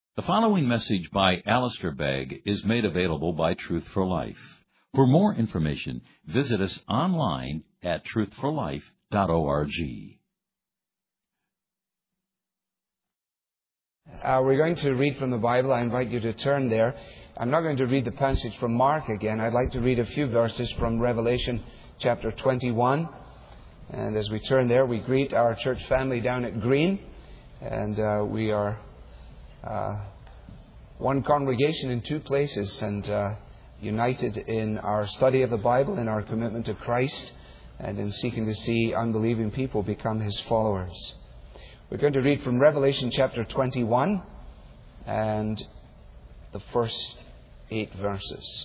The following message by Alistair Begg is made available by Truth for Life. For more information, visit us online at truthforlife.org. We're going to read from the Bible. I invite you to turn there. I'm not going to read the passage from Mark again. I'd like to read a few verses from Revelation chapter 21. And as we turn there, we greet our church family down at Green. And we are one congregation in two places, and united in our study of the Bible, in our commitment to Christ, and in seeking to see unbelieving people become His followers. We're going to read from Revelation chapter 21 and the first 8 verses.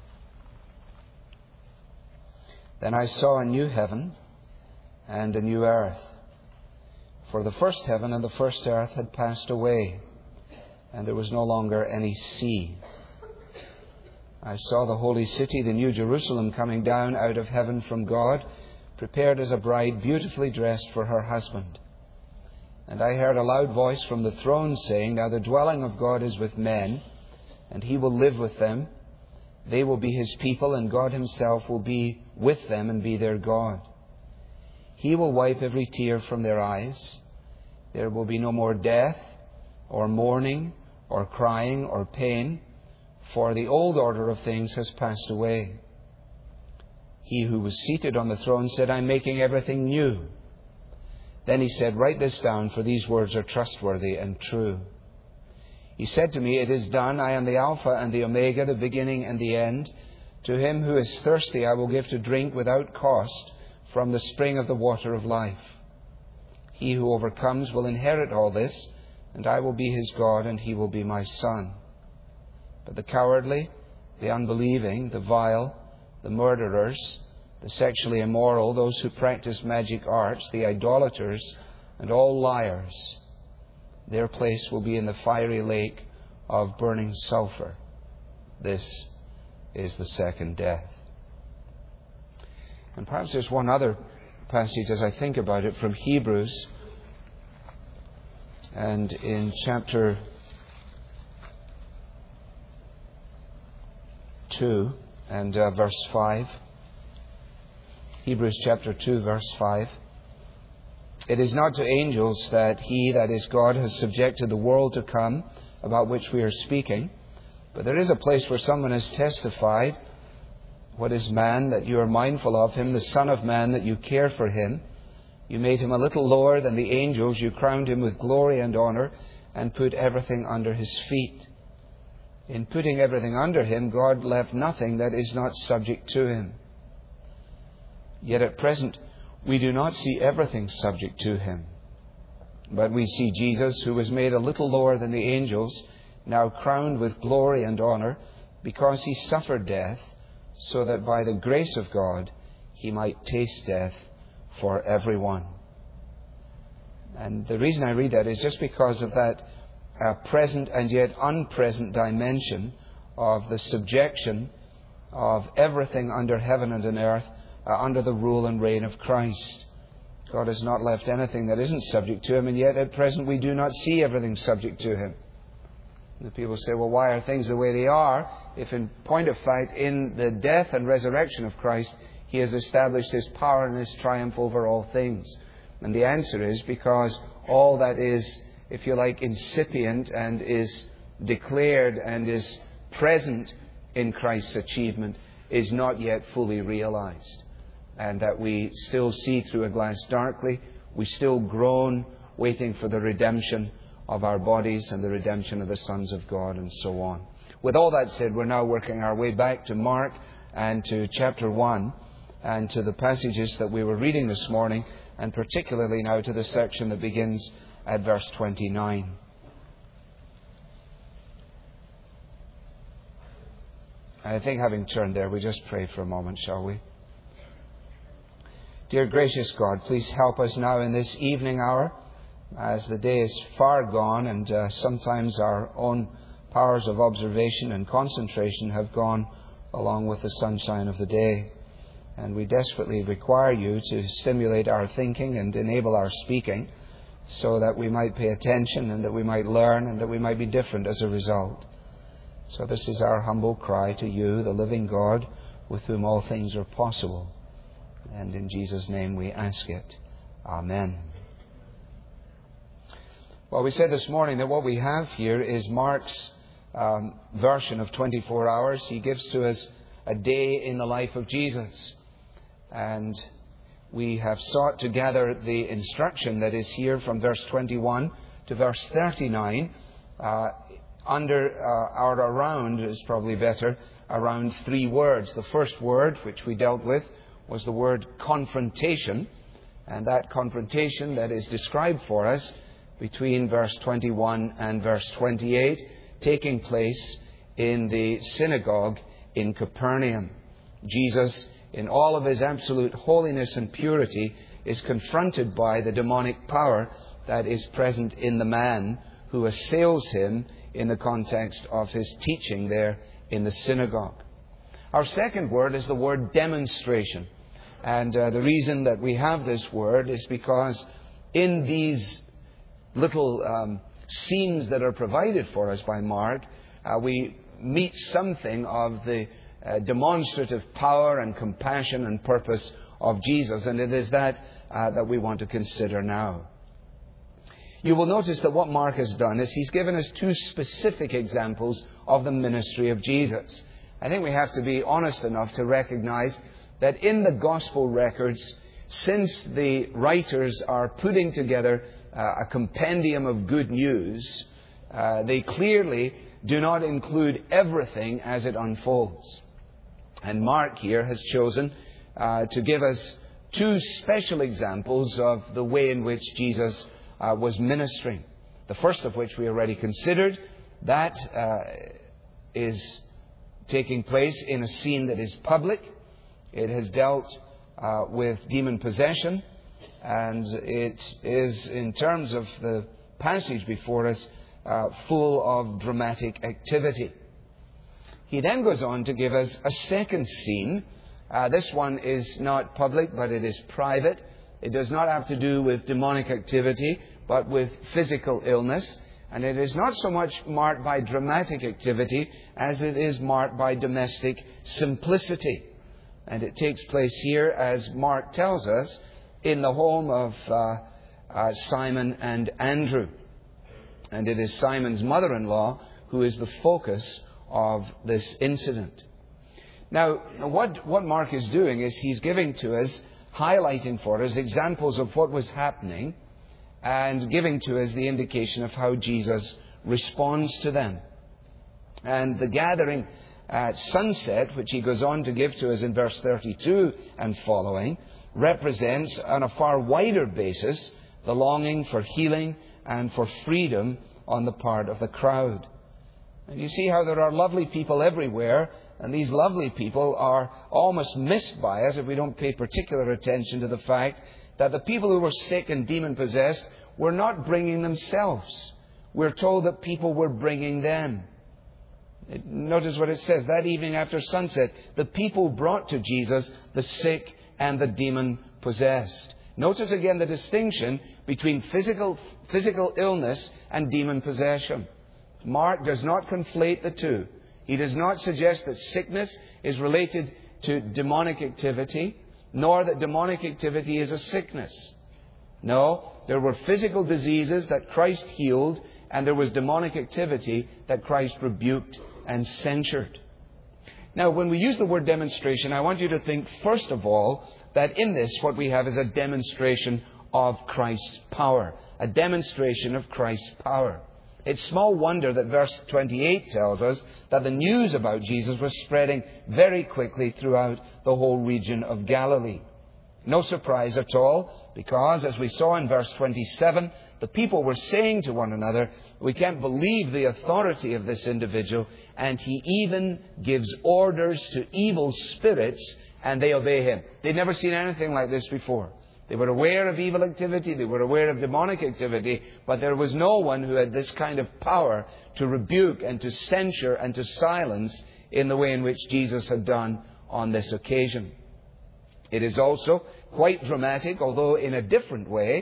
Then I saw a new heaven and a new earth, for the first heaven and the first earth had passed away, and there was no longer any sea. I saw the holy city, the new Jerusalem, coming down out of heaven from God, prepared as a bride beautifully dressed for her husband. And I heard a loud voice from the throne saying, Now the dwelling of God is with men, and He will live with them. They will be His people, and God Himself will be with them and be their God. He will wipe every tear from their eyes. There will be no more death, or mourning, or crying, or pain, for the old order of things has passed away. He who was seated on the throne said, I'm making everything new. Then He said, Write this down, for these words are trustworthy and true. He said to me, It is done. I am the Alpha and the Omega, the beginning and the end. To him who is thirsty I will give to drink without cost from the spring of the water of life. He who overcomes will inherit all this, and I will be his God, and he will be my son. But the cowardly, the unbelieving, the vile, the murderers, the sexually immoral, those who practice magic arts, the idolaters, and all liars, their place will be in the fiery lake of burning sulfur. This is the second death. And perhaps there's one other passage as I think about it from Hebrews, and in chapter 2 and verse 5. Hebrews chapter 2 verse 5. It is not to angels that He, that is God, has subjected the world to come, about which we are speaking. But there is a place where someone has testified, What is man, that you are mindful of him, the Son of Man, that you care for him? You made him a little lower than the angels. You crowned him with glory and honor, and put everything under his feet. In putting everything under him, God left nothing that is not subject to him. Yet at present, we do not see everything subject to him. But we see Jesus, who was made a little lower than the angels, now crowned with glory and honor, because He suffered death, so that by the grace of God He might taste death for everyone. And the reason I read that is just because of that present and yet unpresent dimension of the subjection of everything under heaven and on earth under the rule and reign of Christ. God has not left anything that isn't subject to Him, and yet at present we do not see everything subject to Him. The people say, well, why are things the way they are, if in point of fact, in the death and resurrection of Christ, He has established His power and His triumph over all things? And the answer is because all that is, if you like, incipient and is declared and is present in Christ's achievement is not yet fully realized. And that we still see through a glass darkly. We still groan, waiting for the redemption of our bodies and the redemption of the sons of God, and so on. With all that said, we're now working our way back to Mark and to chapter 1 and to the passages that we were reading this morning, and particularly now to the section that begins at verse 29. I think having turned there, we just pray for a moment, shall we? Dear gracious God, please help us now in this evening hour, as the day is far gone, and sometimes our own powers of observation and concentration have gone along with the sunshine of the day. And we desperately require You to stimulate our thinking and enable our speaking, so that we might pay attention and that we might learn and that we might be different as a result. So this is our humble cry to you, the living God, with whom all things are possible. And in Jesus' name we ask it. Amen. Well, we said this morning that what we have here is Mark's version of 24 hours. He gives to us a day in the life of Jesus. And we have sought to gather the instruction that is here from verse 21 to verse 39 around is probably better, around three words. The first word, which we dealt with, was the word confrontation. And that confrontation that is described for us between verse 21 and verse 28, taking place in the synagogue in Capernaum. Jesus, in all of his absolute holiness and purity, is confronted by the demonic power that is present in the man who assails him in the context of his teaching there in the synagogue. Our second word is the word demonstration. And the reason that we have this word is because in these little scenes that are provided for us by Mark, we meet something of the demonstrative power and compassion and purpose of Jesus. And it is that we want to consider now. You will notice that what Mark has done is he's given us two specific examples of the ministry of Jesus. I think we have to be honest enough to recognize that in the gospel records, since the writers are putting together a compendium of good news, they clearly do not include everything as it unfolds. And Mark here has chosen to give us two special examples of the way in which Jesus was ministering. The first of which we already considered. That is taking place in a scene that is public. It has dealt with demon possession. And it is, in terms of the passage before us, full of dramatic activity. He then goes on to give us a second scene. This one is not public, but it is private. It does not have to do with demonic activity, but with physical illness. And it is not so much marked by dramatic activity as it is marked by domestic simplicity. And it takes place here, as Mark tells us, in the home of Simon and Andrew. And it is Simon's mother-in-law who is the focus of this incident. Now, what Mark is doing is he's giving to us, highlighting for us examples of what was happening and giving to us the indication of how Jesus responds to them. And the gathering at sunset, which he goes on to give to us in verse 32 and following, represents on a far wider basis the longing for healing and for freedom on the part of the crowd. And you see how there are lovely people everywhere, and these lovely people are almost missed by us if we don't pay particular attention to the fact that the people who were sick and demon-possessed were not bringing themselves. We're told that people were bringing them. Notice what it says. That evening after sunset, the people brought to Jesus the sick and the demon-possessed. Notice again the distinction between physical illness and demon possession. Mark does not conflate the two. He does not suggest that sickness is related to demonic activity, nor that demonic activity is a sickness. No, there were physical diseases that Christ healed, and there was demonic activity that Christ rebuked and censured. Now, when we use the word demonstration, I want you to think, first of all, that in this, what we have is a demonstration of Christ's power. A demonstration of Christ's power. It's small wonder that verse 28 tells us that the news about Jesus was spreading very quickly throughout the whole region of Galilee. No surprise at all, because as we saw in verse 27, the people were saying to one another, we can't believe the authority of this individual, and he even gives orders to evil spirits, and they obey him. They'd never seen anything like this before. They were aware of evil activity, they were aware of demonic activity, but there was no one who had this kind of power to rebuke and to censure and to silence in the way in which Jesus had done on this occasion. It is also quite dramatic, although in a different way,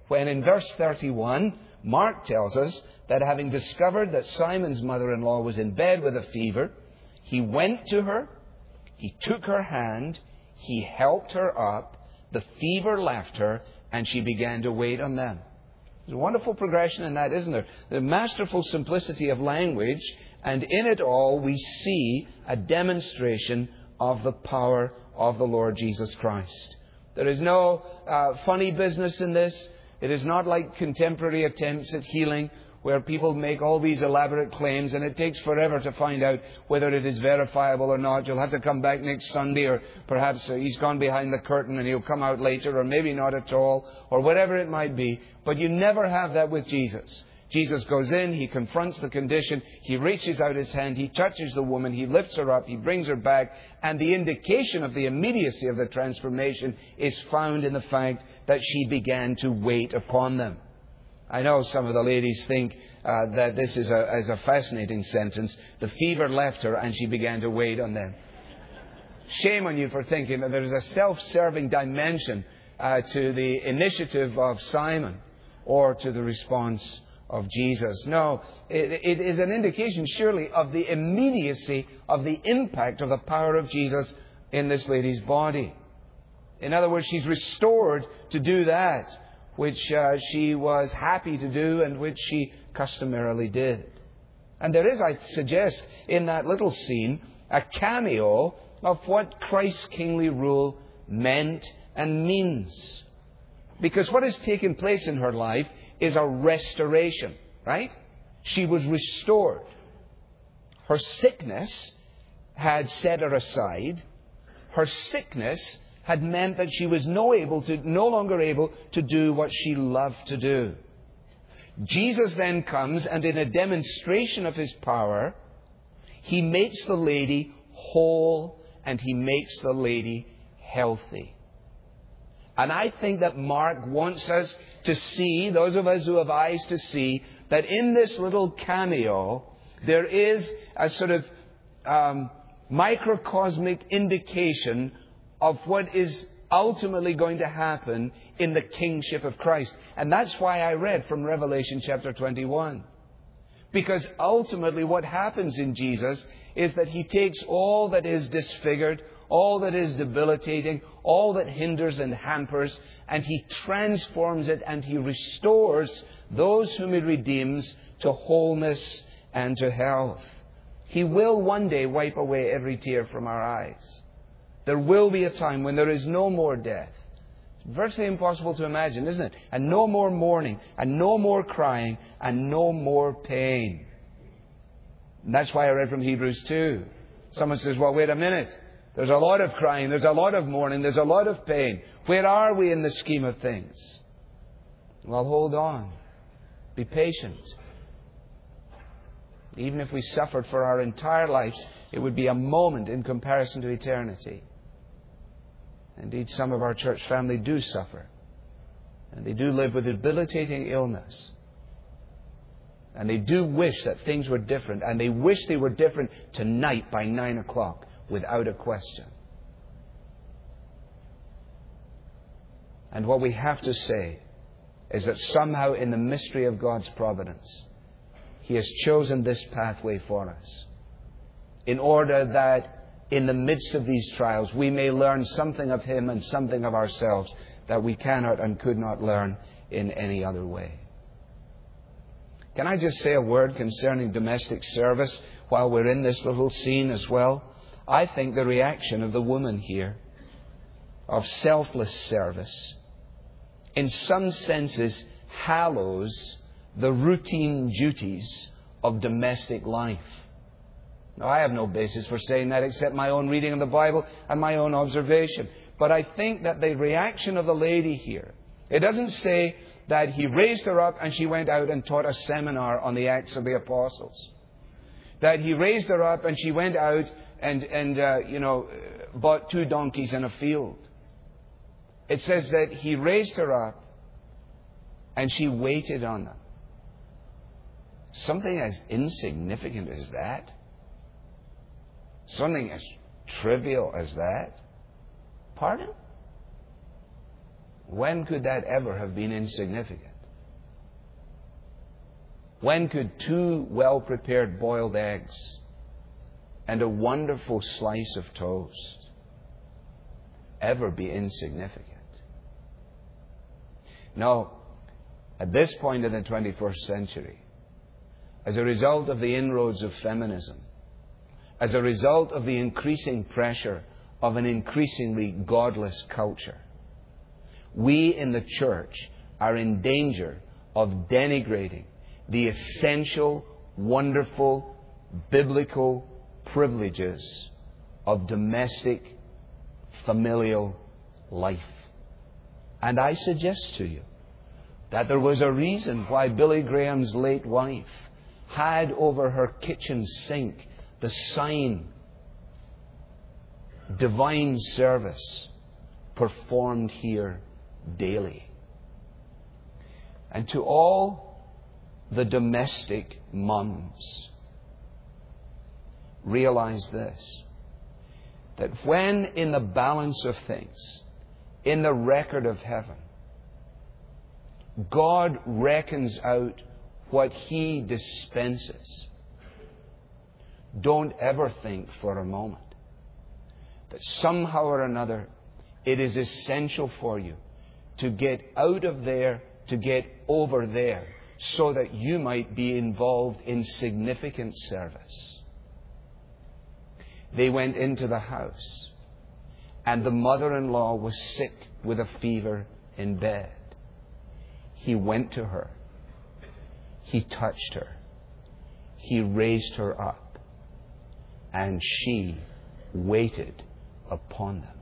when in verse 31, Mark tells us that having discovered that Simon's mother-in-law was in bed with a fever, he went to her, he took her hand, he helped her up, the fever left her, and she began to wait on them. There's a wonderful progression in that, isn't there? The masterful simplicity of language, and in it all we see a demonstration of the power of the Lord Jesus Christ. There is no funny business in this. It is not like contemporary attempts at healing where people make all these elaborate claims and it takes forever to find out whether it is verifiable or not. You'll have to come back next Sunday, or perhaps he's gone behind the curtain and he'll come out later, or maybe not at all, or whatever it might be. But you never have that with Jesus. Jesus goes in, He confronts the condition, He reaches out His hand, He touches the woman, He lifts her up, He brings her back, and the indication of the immediacy of the transformation is found in the fact that she began to wait upon them. I know some of the ladies think that this is a fascinating sentence. The fever left her and she began to wait on them. Shame on you for thinking that there is a self-serving dimension to the initiative of Simon or to the response of Jesus. No, it is an indication surely of the immediacy of the impact of the power of Jesus in this lady's body. In other words, she's restored to do that which she was happy to do and which she customarily did. And there is, I suggest, in that little scene, a cameo of what Christ's kingly rule meant and means. Because what has taken place in her life is a restoration, right? She was restored. Her sickness had set her aside. Her sickness had meant that she was no longer able to do what she loved to do. Jesus then comes, and in a demonstration of His power, He makes the lady whole and He makes the lady healthy. And I think that Mark wants us to see, those of us who have eyes to see, that in this little cameo, there is a sort of microcosmic indication of what is ultimately going to happen in the kingship of Christ. And that's why I read from Revelation chapter 21. Because ultimately what happens in Jesus is that He takes all that is disfigured, all that is debilitating, all that hinders and hampers, and He transforms it and He restores those whom He redeems to wholeness and to health. He will one day wipe away every tear from our eyes. There will be a time when there is no more death. It's virtually impossible to imagine, isn't it? And no more mourning, and no more crying, and no more pain. And that's why I read from Hebrews 2. Someone says, well, wait a minute. There's a lot of crying, there's a lot of mourning, there's a lot of pain. Where are we in the scheme of things? Well, hold on. Be patient. Even if we suffered for our entire lives, it would be a moment in comparison to eternity. Indeed, some of our church family do suffer. And they do live with debilitating illness. And they do wish that things were different. And they wish they were different tonight by 9 o'clock, without a question. And what we have to say is that somehow in the mystery of God's providence, He has chosen this pathway for us, in order that in the midst of these trials we may learn something of Him and something of ourselves that we cannot and could not learn in any other way. Can I just say a word concerning domestic service while we're in this little scene as well? I think the reaction of the woman here, of selfless service, in some senses hallows the routine duties of domestic life. Now, I have no basis for saying that except my own reading of the Bible and my own observation. But I think that the reaction of the lady here, it doesn't say that He raised her up and she went out and taught a seminar on the Acts of the Apostles. That He raised her up and she went out and bought 2 donkeys in a field. It says that He raised her up and she waited on them. Something as insignificant as that? Something as trivial as that? Pardon? When could that ever have been insignificant? When could 2 well-prepared boiled eggs and a wonderful slice of toast ever be insignificant? No, at this point in the 21st century, as a result of the inroads of feminism, as a result of the increasing pressure of an increasingly godless culture, we in the church are in danger of denigrating the essential, wonderful, biblical privileges of domestic, familial life. And I suggest to you that there was a reason why Billy Graham's late wife had over her kitchen sink the sign, "Divine Service performed here daily." And to all the domestic mums, realize this, that when in the balance of things, in the record of heaven, God reckons out what He dispenses, don't ever think for a moment that somehow or another it is essential for you to get out of there, to get over there, so that you might be involved in significant service. They went into the house, and the mother-in-law was sick with a fever in bed. He went to her. He touched her. He raised her up. And she waited upon them.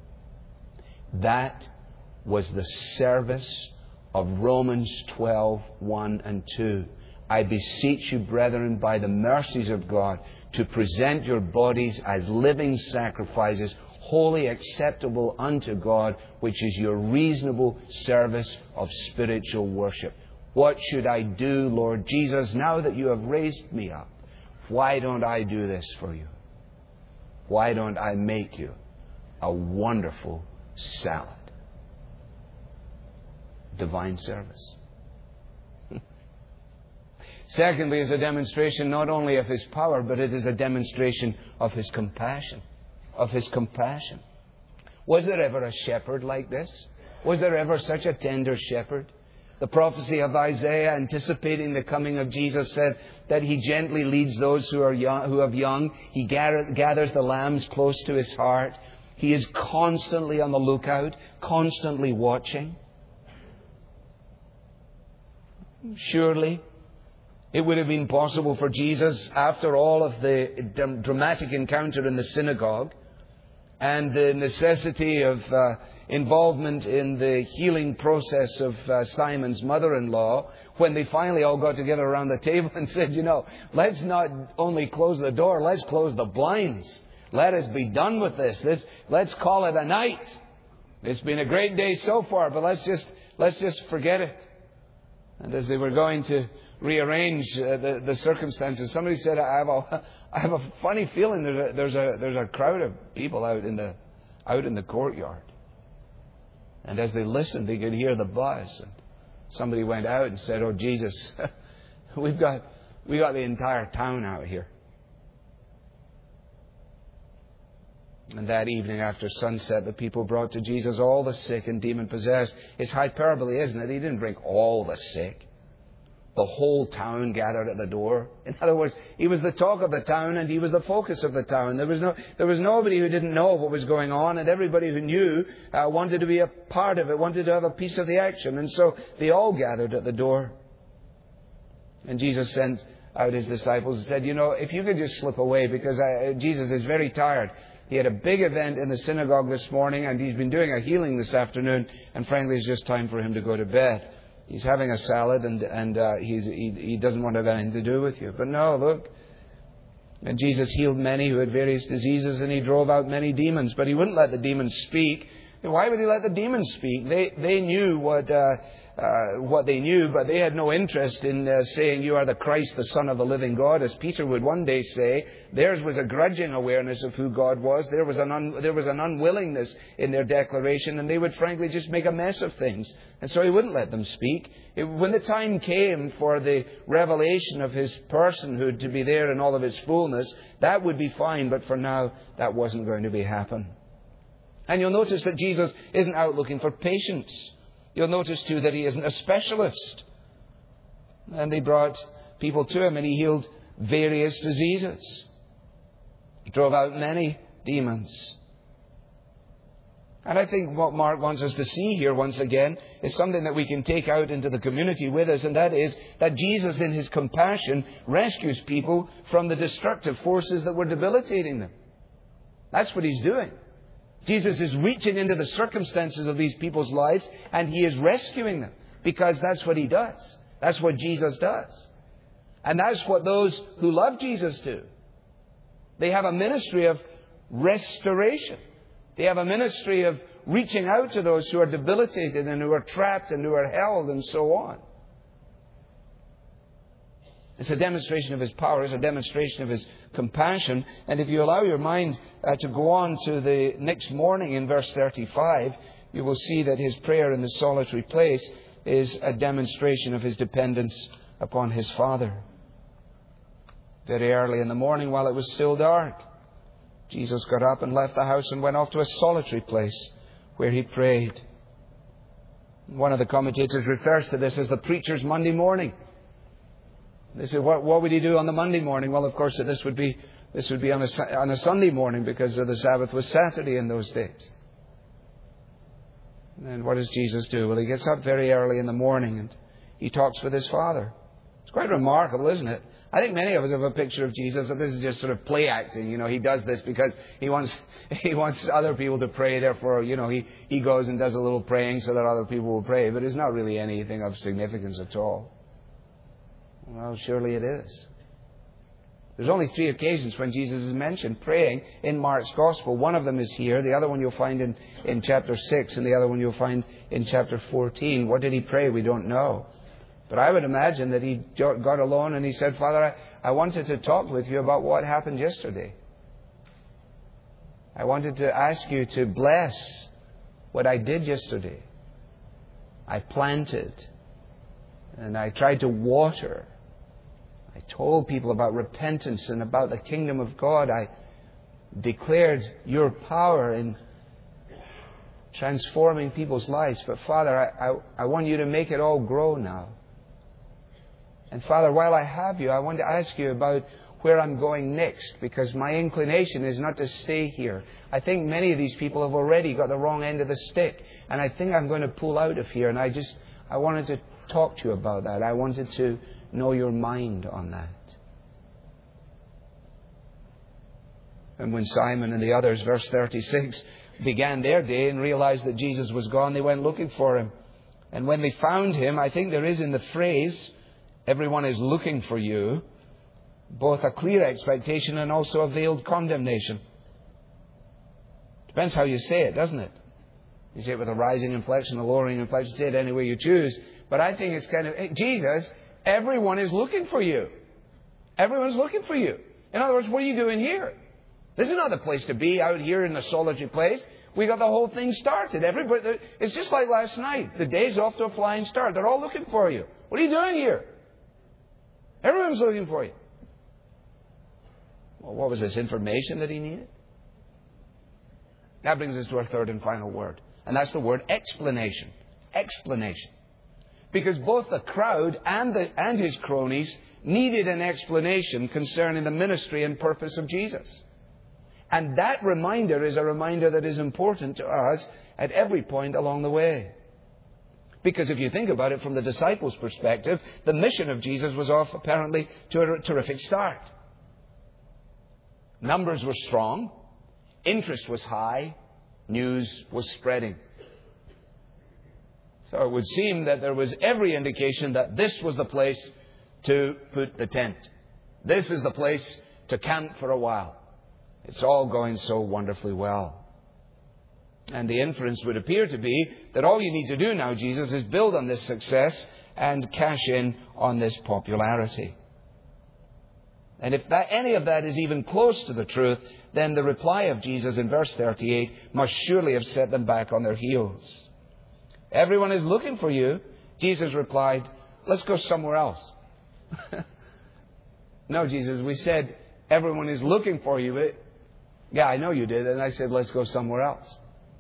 That was the service of Romans 12:1 and 2. I beseech you, brethren, by the mercies of God, to present your bodies as living sacrifices, wholly acceptable unto God, which is your reasonable service of spiritual worship. What should I do, Lord Jesus, now that you have raised me up? Why don't I do this for you? Why don't I make you a wonderful salad? Divine service. Secondly, is a demonstration not only of His power, but it is a demonstration of His compassion. Of His compassion. Was there ever a shepherd like this? Was there ever such a tender shepherd? The prophecy of Isaiah, anticipating the coming of Jesus, said that He gently leads those who have young. He gathers the lambs close to His heart. He is constantly on the lookout, constantly watching. Surely, it would have been possible for Jesus, after all of the dramatic encounter in the synagogue and the necessity of involvement in the healing process of Simon's mother-in-law, when they finally all got together around the table and said, let's not only close the door, let's close the blinds. Let us be done with this. Let's call it a night. It's been a great day so far, but let's just forget it. And as they were going to rearrange the circumstances, somebody said, I have a funny feeling there's a crowd of people out in the courtyard. And as they listened, they could hear the buzz. And somebody went out and said, "Oh, Jesus, we got the entire town out here." And that evening after sunset, the people brought to Jesus all the sick and demon-possessed. It's hyperbole, isn't it? He didn't bring all the sick. The whole town gathered at the door. In other words, He was the talk of the town and He was the focus of the town. There was nobody who didn't know what was going on, and everybody who knew wanted to be a part of it, wanted to have a piece of the action. And so they all gathered at the door. And Jesus sent out His disciples and said, if you could just slip away, because Jesus is very tired. He had a big event in the synagogue this morning, and he's been doing a healing this afternoon, and frankly, it's just time for him to go to bed. He's having a salad, and he doesn't want to have anything to do with you. But no, look. And Jesus healed many who had various diseases, and He drove out many demons, but He wouldn't let the demons speak. Why would He let the demons speak? They knew what what they knew, but they had no interest in saying, "You are the Christ, the Son of the living God," as Peter would one day say. Theirs was a grudging awareness of who God was. There was an unwillingness in their declaration, and they would frankly just make a mess of things. And so he wouldn't let them speak. When the time came for the revelation of his personhood to be there in all of his fullness, that would be fine, but for now, that wasn't going to happen. And you'll notice that Jesus isn't out looking for patients. You'll notice too that he isn't a specialist. And they brought people to him and he healed various diseases. He drove out many demons. And I think what Mark wants us to see here once again is something that we can take out into the community with us, and that is that Jesus in his compassion rescues people from the destructive forces that were debilitating them. That's what he's doing. Jesus is reaching into the circumstances of these people's lives and he is rescuing them, because that's what he does. That's what Jesus does. And that's what those who love Jesus do. They have a ministry of restoration. They have a ministry of reaching out to those who are debilitated and who are trapped and who are held and so on. It's a demonstration of his power. It's a demonstration of his compassion. And if you allow your mind to go on to the next morning in verse 35, you will see that his prayer in the solitary place is a demonstration of his dependence upon his Father. Very early in the morning, while it was still dark, Jesus got up and left the house and went off to a solitary place where he prayed. One of the commentators refers to this as the preacher's Monday morning. They say, what would he do on the Monday morning? Well, of course, this would be on a Sunday morning, because the Sabbath was Saturday in those days. And what does Jesus do? Well, he gets up very early in the morning and he talks with his Father. It's quite remarkable, isn't it? I think many of us have a picture of Jesus that this is just sort of play acting. You know, he does this because he wants other people to pray. Therefore, you know, he goes and does a little praying so that other people will pray. But it's not really anything of significance at all. Well, surely it is. There's only 3 occasions when Jesus is mentioned praying in Mark's Gospel. One of them is here. The other one you'll find in chapter 6, and the other one you'll find in chapter 14. What did he pray? We don't know. But I would imagine that he got alone and he said, "Father, I wanted to talk with you about what happened yesterday. I wanted to ask you to bless what I did yesterday. I planted and I tried to water. I told people about repentance and about the kingdom of God. I declared your power in transforming people's lives. But Father, I want you to make it all grow now. And Father, while I have you, I want to ask you about where I'm going next, because my inclination is not to stay here. I think many of these people have already got the wrong end of the stick, and I think I'm going to pull out of here. And I wanted to talk to you about that. I wanted to know your mind on that." And when Simon and the others, verse 36, began their day and realized that Jesus was gone, they went looking for him. And when they found him, I think there is in the phrase, "Everyone is looking for you," both a clear expectation and also a veiled condemnation. Depends how you say it, doesn't it? You say it with a rising inflection, a lowering inflection, say it any way you choose. But I think it's kind of, "Hey, Jesus, everyone is looking for you. Everyone's looking for you." In other words, what are you doing here? This is not the place to be, out here in the solitary place. We got the whole thing started. Everybody, it's just like last night. The day's off to a flying start. They're all looking for you. What are you doing here? Everyone's looking for you. Well, what was this information that he needed? That brings us to our third and final word. And that's the word explanation. Explanation. Because both the crowd and his cronies needed an explanation concerning the ministry and purpose of Jesus. And that reminder is a reminder that is important to us at every point along the way. Because if you think about it from the disciples' perspective, the mission of Jesus was off apparently to a terrific start. Numbers were strong. Interest was high. News was spreading. So it would seem that there was every indication that this was the place to put the tent. This is the place to camp for a while. It's all going so wonderfully well. And the inference would appear to be that all you need to do now, Jesus, is build on this success and cash in on this popularity. And if any of that is even close to the truth, then the reply of Jesus in verse 38 must surely have set them back on their heels. Everyone is looking for you. Jesus replied, let's go somewhere else. No, Jesus, we said everyone is looking for you. Yeah, I know you did. And I said, let's go somewhere else.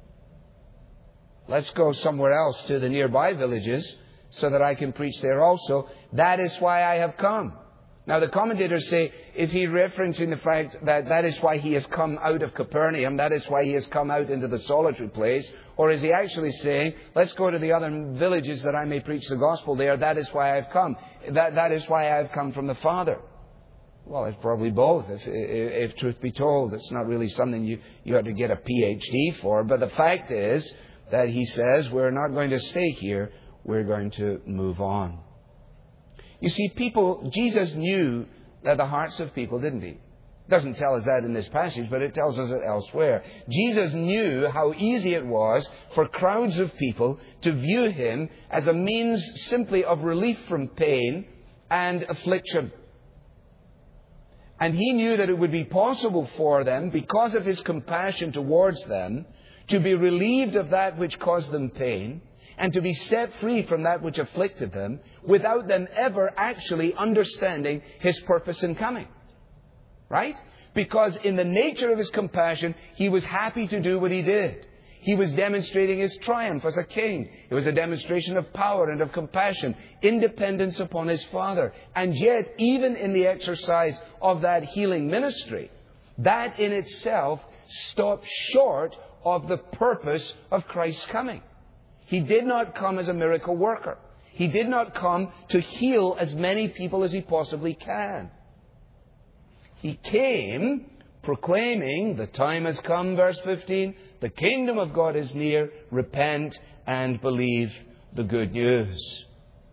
Let's go somewhere else to the nearby villages so that I can preach there also. That is why I have come. Now, the commentators say, is he referencing the fact that that is why he has come out of Capernaum? That is why he has come out into the solitary place? Or is he actually saying, let's go to the other villages that I may preach the gospel there? That is why I have come. That is why I have come from the Father. Well, it's probably both, if truth be told. It's not really something you have to get a PhD for. But the fact is that he says, we're not going to stay here. We're going to move on. You see, Jesus knew that the hearts of people, didn't he? It doesn't tell us that in this passage, but it tells us it elsewhere. Jesus knew how easy it was for crowds of people to view him as a means simply of relief from pain and affliction. And he knew that it would be possible for them, because of his compassion towards them, to be relieved of that which caused them pain, and to be set free from that which afflicted them, without them ever actually understanding his purpose in coming. Right? Because in the nature of his compassion, he was happy to do what he did. He was demonstrating his triumph as a king. It was a demonstration of power and of compassion, independence upon his Father. And yet, even in the exercise of that healing ministry, that in itself stopped short of the purpose of Christ's coming. He did not come as a miracle worker. He did not come to heal as many people as he possibly can. He came proclaiming, the time has come, verse 15, the kingdom of God is near, repent and believe the good news.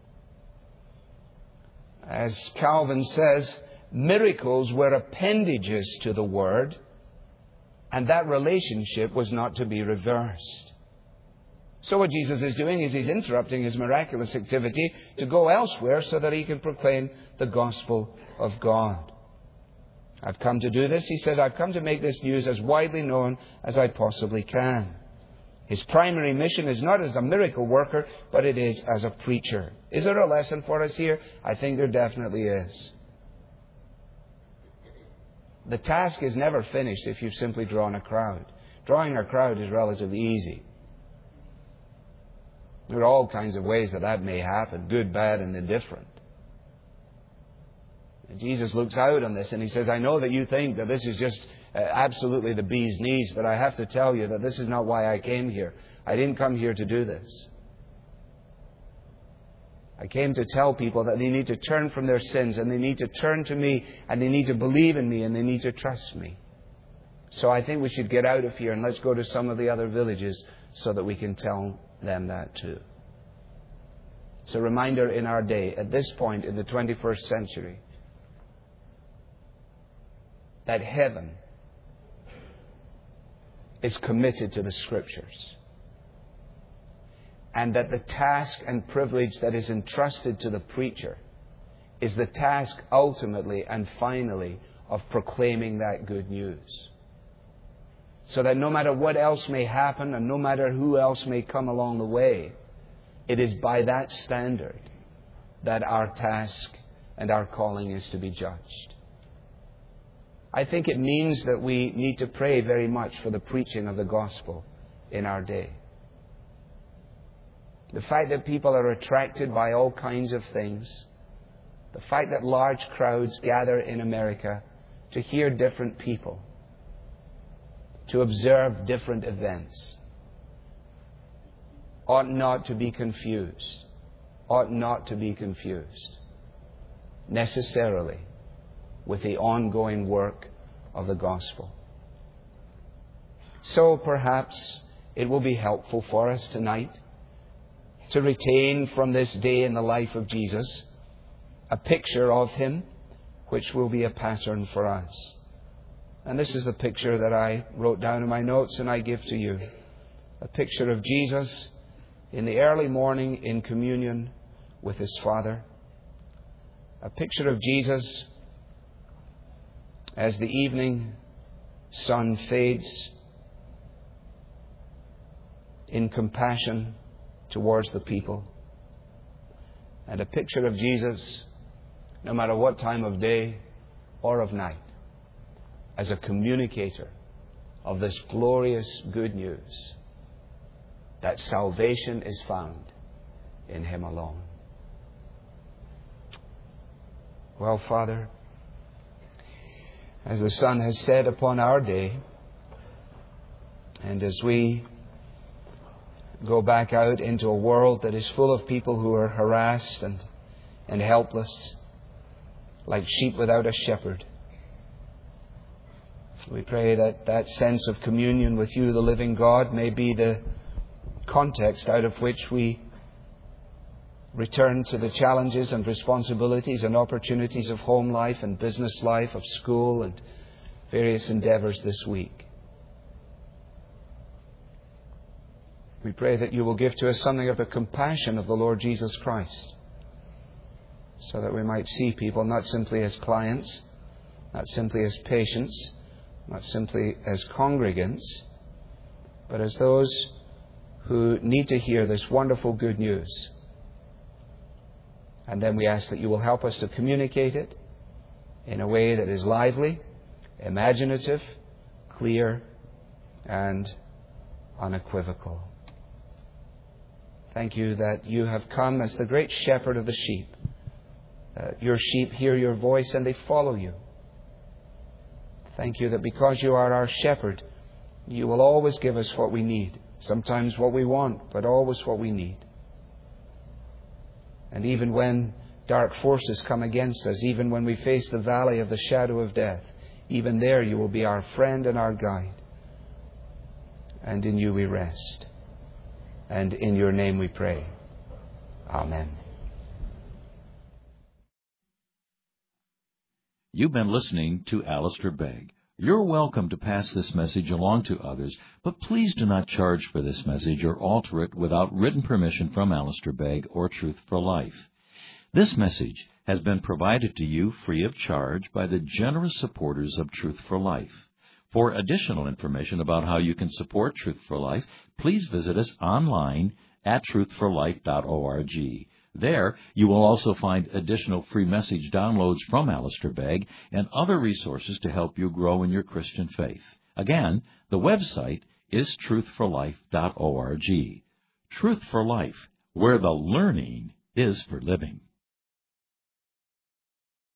As Calvin says, miracles were appendages to the word, and that relationship was not to be reversed. So what Jesus is doing is he's interrupting his miraculous activity to go elsewhere so that he can proclaim the gospel of God. I've come to do this, he said. I've come to make this news as widely known as I possibly can. His primary mission is not as a miracle worker, but it is as a preacher. Is there a lesson for us here? I think there definitely is. The task is never finished if you've simply drawn a crowd. Drawing a crowd is relatively easy. There are all kinds of ways that may happen, good, bad, and indifferent. And Jesus looks out on this and he says, I know that you think that this is just absolutely the bee's knees, but I have to tell you that this is not why I came here. I didn't come here to do this. I came to tell people that they need to turn from their sins and they need to turn to me and they need to believe in me and they need to trust me. So I think we should get out of here and let's go to some of the other villages so that we can tell them that too. It's a reminder in our day, at this point in the 21st century, that heaven is committed to the Scriptures. And that the task and privilege that is entrusted to the preacher is the task ultimately and finally of proclaiming that good news. So that no matter what else may happen and no matter who else may come along the way, it is by that standard that our task and our calling is to be judged. I think it means that we need to pray very much for the preaching of the gospel in our day. The fact that people are attracted by all kinds of things, the fact that large crowds gather in America to hear different people, to observe different events, ought not to be confused, necessarily with the ongoing work of the gospel. So perhaps it will be helpful for us tonight to retain from this day in the life of Jesus a picture of Him which will be a pattern for us. And this is the picture that I wrote down in my notes and I give to you. A picture of Jesus in the early morning in communion with His Father. A picture of Jesus as the evening sun fades in compassion towards the people. And a picture of Jesus, no matter what time of day or of night, as a communicator of this glorious good news that salvation is found in Him alone. Well, Father, as the sun has set upon our day, and as we go back out into a world that is full of people who are harassed and helpless, like sheep without a shepherd, we pray that that sense of communion with You, the living God, may be the context out of which we return to the challenges and responsibilities and opportunities of home life and business life, of school and various endeavours this week. We pray that You will give to us something of the compassion of the Lord Jesus Christ, so that we might see people not simply as clients, not simply as patients, not simply as congregants, but as those who need to hear this wonderful good news. And then we ask that You will help us to communicate it in a way that is lively, imaginative, clear, and unequivocal. Thank You that You have come as the great shepherd of the sheep. Your sheep hear Your voice and they follow You. Thank You that because You are our shepherd, You will always give us what we need. Sometimes what we want, but always what we need. And even when dark forces come against us, even when we face the valley of the shadow of death, even there You will be our friend and our guide. And in You we rest. And in Your name we pray. Amen. You've been listening to Alistair Begg. You're welcome to pass this message along to others, but please do not charge for this message or alter it without written permission from Alistair Begg or Truth for Life. This message has been provided to you free of charge by the generous supporters of Truth for Life. For additional information about how you can support Truth for Life, please visit us online at truthforlife.org. There, you will also find additional free message downloads from Alistair Begg and other resources to help you grow in your Christian faith. Again, the website is truthforlife.org. Truth for Life, where the learning is for living.